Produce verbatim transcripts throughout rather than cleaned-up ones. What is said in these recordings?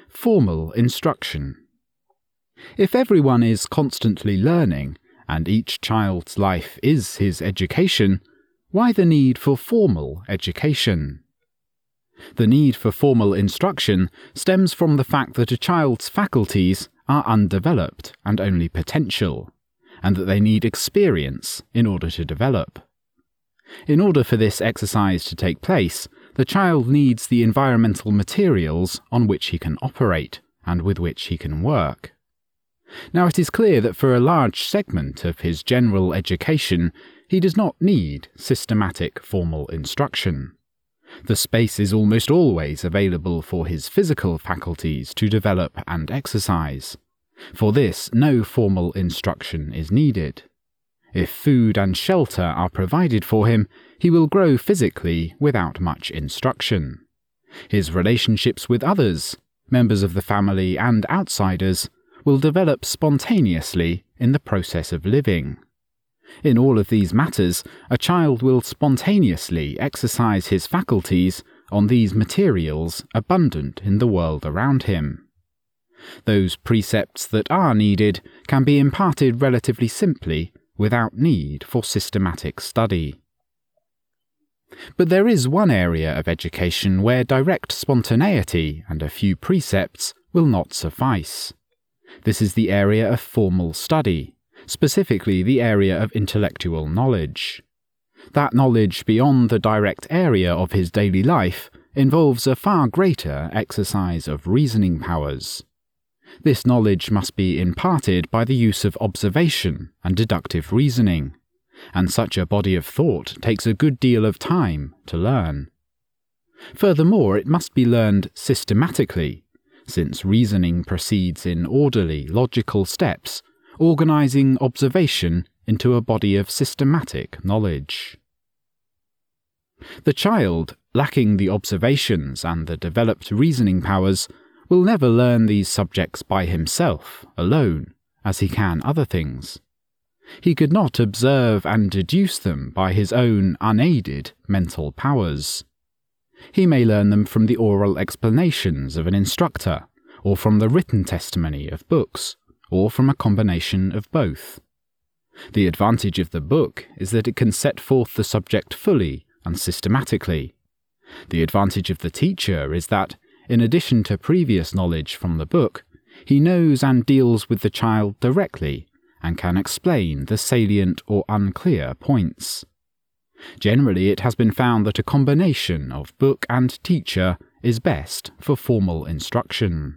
Formal instruction. If everyone is constantly learning, and each child's life is his education, why the need for formal education? The need for formal instruction stems from the fact that a child's faculties are undeveloped and only potential, and that they need experience in order to develop. In order for this exercise to take place, the child needs the environmental materials on which he can operate and with which he can work. Now it is clear that for a large segment of his general education, he does not need systematic formal instruction. The space is almost always available for his physical faculties to develop and exercise. For this, no formal instruction is needed. If food and shelter are provided for him, he will grow physically without much instruction. His relationships with others, members of the family and outsiders, will develop spontaneously in the process of living. In all of these matters, a child will spontaneously exercise his faculties on these materials abundant in the world around him. Those precepts that are needed can be imparted relatively simply without need for systematic study. But there is one area of education where direct spontaneity and a few precepts will not suffice. This is the area of formal study, specifically the area of intellectual knowledge. That knowledge beyond the direct area of his daily life involves a far greater exercise of reasoning powers. This knowledge must be imparted by the use of observation and deductive reasoning, and such a body of thought takes a good deal of time to learn. Furthermore, it must be learned systematically, since reasoning proceeds in orderly, logical steps, organizing observation into a body of systematic knowledge. The child, lacking the observations and the developed reasoning powers, will never learn these subjects by himself, alone, as he can other things. He could not observe and deduce them by his own unaided mental powers. He may learn them from the oral explanations of an instructor, or from the written testimony of books, or from a combination of both. The advantage of the book is that it can set forth the subject fully and systematically. The advantage of the teacher is that, in addition to previous knowledge from the book, he knows and deals with the child directly and can explain the salient or unclear points. Generally, it has been found that a combination of book and teacher is best for formal instruction.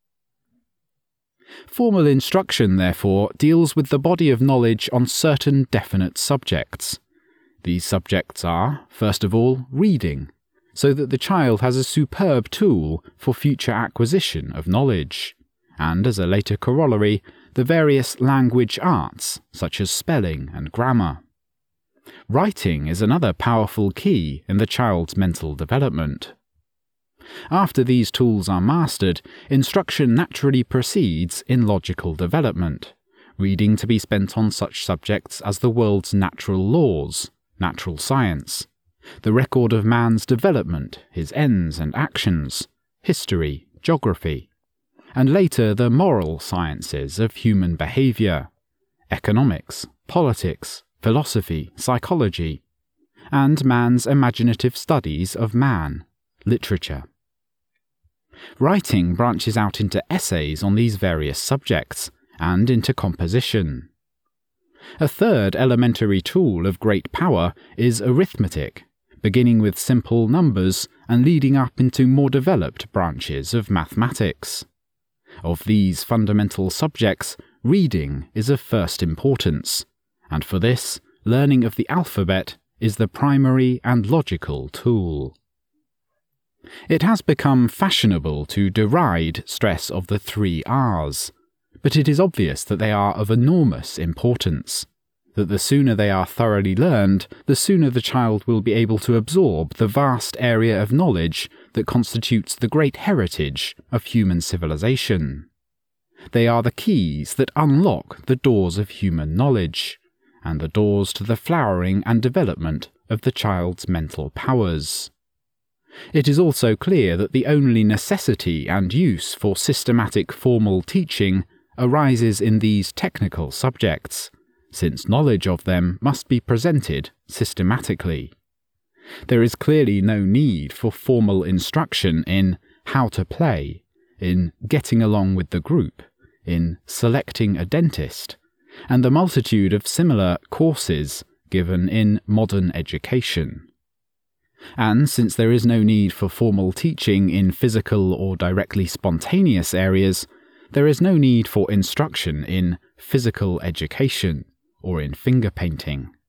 Formal instruction, therefore, deals with the body of knowledge on certain definite subjects. These subjects are, first of all, reading, so that the child has a superb tool for future acquisition of knowledge, and as a later corollary, the various language arts, such as spelling and grammar. Writing is another powerful key in the child's mental development. After these tools are mastered, instruction naturally proceeds in logical development, reading to be spent on such subjects as the world's natural laws, natural science, the record of man's development, his ends and actions, history, geography, and later the moral sciences of human behavior, economics, politics, philosophy, psychology, and man's imaginative studies of man, literature. Writing branches out into essays on these various subjects, and into composition. A third elementary tool of great power is arithmetic, beginning with simple numbers and leading up into more developed branches of mathematics. Of these fundamental subjects, reading is of first importance, and for this, learning of the alphabet is the primary and logical tool. It has become fashionable to deride stress of the three R's, but it is obvious that they are of enormous importance, that the sooner they are thoroughly learned, the sooner the child will be able to absorb the vast area of knowledge that constitutes the great heritage of human civilization. They are the keys that unlock the doors of human knowledge, and the doors to the flowering and development of the child's mental powers. It is also clear that the only necessity and use for systematic formal teaching arises in these technical subjects, since knowledge of them must be presented systematically. There is clearly no need for formal instruction in how to play, in getting along with the group, in selecting a dentist, and the multitude of similar courses given in modern education. And since there is no need for formal teaching in physical or directly spontaneous areas, there is no need for instruction in physical education or in finger painting.